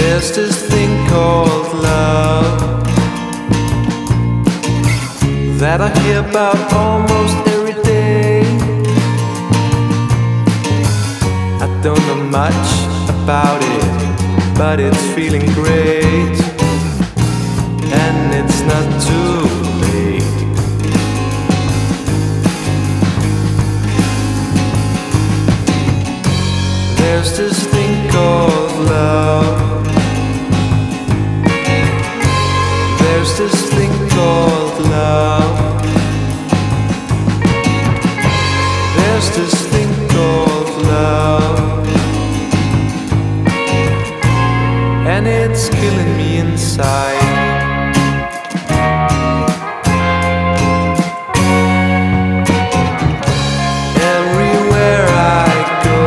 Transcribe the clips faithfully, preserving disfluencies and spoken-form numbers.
There's this thing called love that I hear about almost every day. I don't know much about it, but it's feeling great, and it's not too late. There's this thing called love. There's this thing called love. There's this thing called love, and it's killing me inside. Everywhere I go,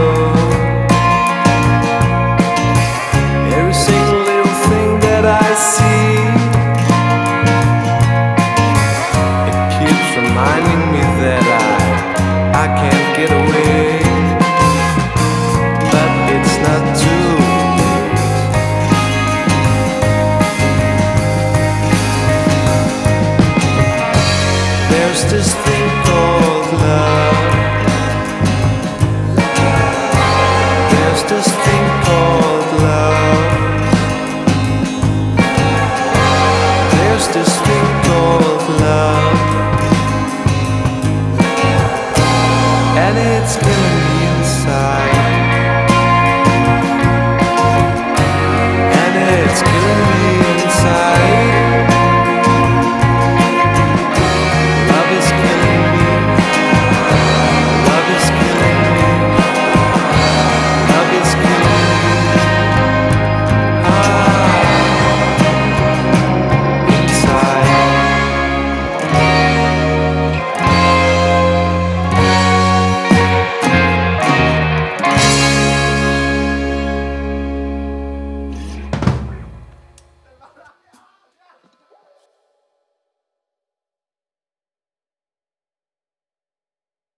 every single little thing that I see, it keeps reminding me that I I can't get away, but it's not too late. There's this thing called love. There's this